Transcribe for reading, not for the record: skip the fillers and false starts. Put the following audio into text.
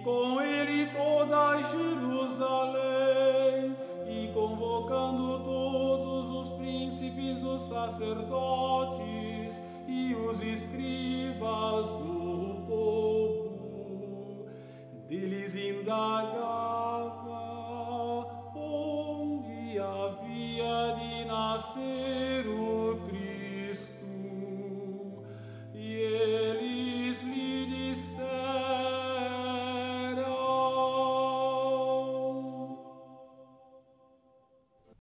com ele toda Jerusalém, e convocando todos os príncipes dos sacerdotes e os escribas do povo, deles indaga